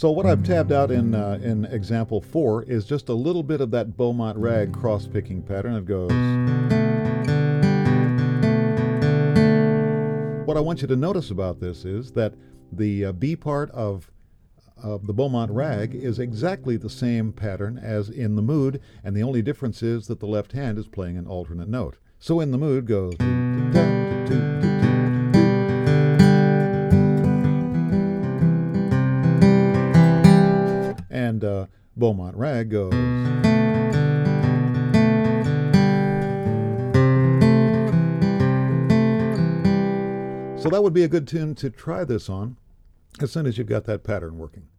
So what I've tabbed out in example 4 is just a little bit of that Beaumont rag cross-picking pattern. It goes. What I want you to notice about this is that the B part of the Beaumont rag is exactly the same pattern as in the mood, and the only difference is that the left hand is playing an alternate note. So in the mood goes. And Beaumont rag goes. So that would be a good tune to try this on as soon as you've got that pattern working.